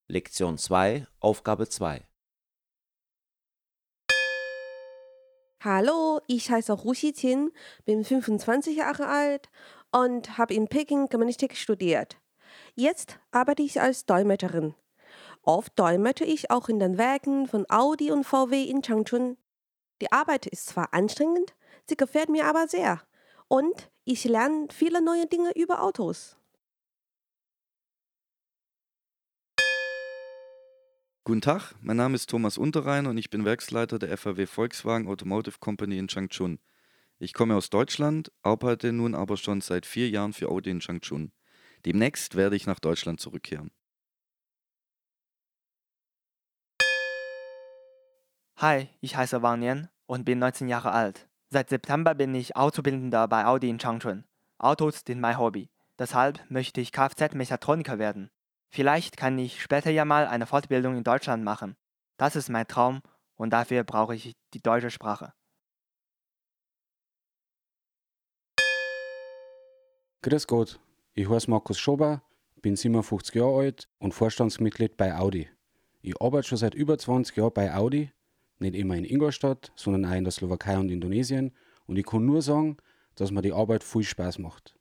Lektion 2, Aufgabe 2. Hallo, ich heiße Hu Xiqin, bin 25 Jahre alt und habe in Peking Germanistik studiert. Jetzt arbeite ich als Dolmetscherin. Oft dolmetsche ich auch in den Werken von Audi und VW in Changchun. Die Arbeit ist zwar anstrengend, sie gefällt mir aber sehr. Und ich lerne viele neue Dinge über Autos. Guten Tag, mein Name ist Thomas Unterrein und ich bin Werksleiter der FAW Volkswagen Automotive Company in Changchun. Ich komme aus Deutschland, arbeite nun aber schon seit 4 Jahren für Audi in Changchun. Demnächst werde ich nach Deutschland zurückkehren. Hi, ich heiße Wang Nian und bin 19 Jahre alt. Seit September bin ich Auszubildender bei Audi in Changchun. Autos sind mein Hobby. Deshalb möchte ich Kfz-Mechatroniker werden. Vielleicht kann ich später ja mal eine Fortbildung in Deutschland machen. Das ist mein Traum und dafür brauche ich die deutsche Sprache. Grüß Gott, ich heiße Markus Schober, bin 57 Jahre alt und Vorstandsmitglied bei Audi. Ich arbeite schon seit über 20 Jahren bei Audi, nicht immer in Ingolstadt, sondern auch in der Slowakei und Indonesien, und ich kann nur sagen, dass mir die Arbeit viel Spaß macht.